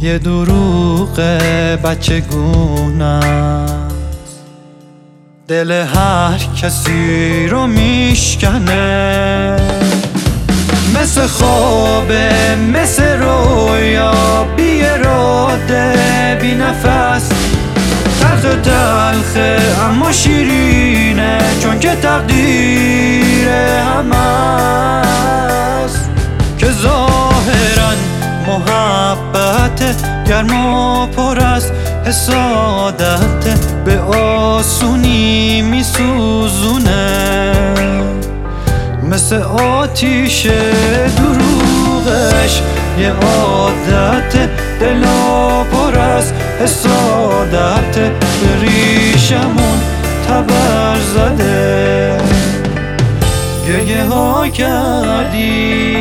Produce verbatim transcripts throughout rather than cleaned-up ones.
یه دروغ بچگونه است، دل هر کسی رو میشکنه. مثل خوابه، مثل رویا، بی اراده، بی نفس، تلخ تلخه اما شیرینه، چون که تقدیر همه است. که ظاهرا محبت گرم و پر از حسادت، به آسونی میسوزونه. مثل آتیش دروغش یه عادت، دلا پر از حسادت، به ریشمون تبر زده. گریه ها کردی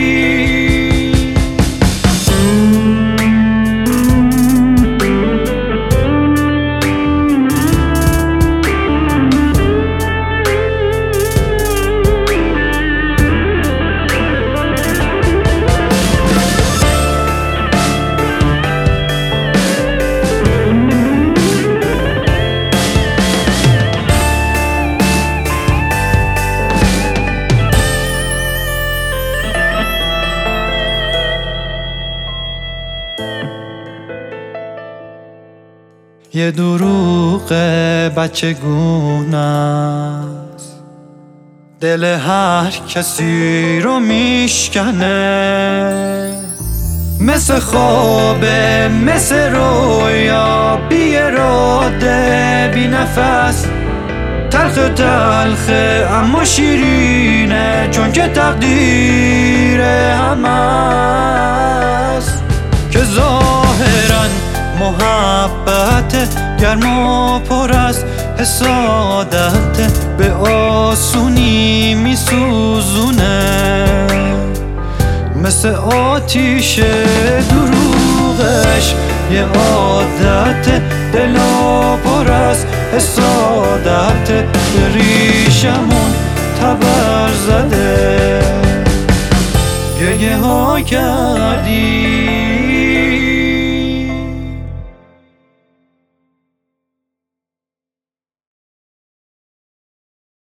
یه دروغ بچگونه است، دل هر کسی رو میشکنه. مثل خوابه، مثل رویا، بی اراده، بی نفس، تلخ تلخه اما شیرینه، چون که تقدیر همه است. که ظاهرا محبت گرم و پر از حسادت، به آسونی میسوزونه. مثل آتیش دروغش یه عادت، دلا پر از حسادت، به ریشمون تبر زده. گریه ها کردی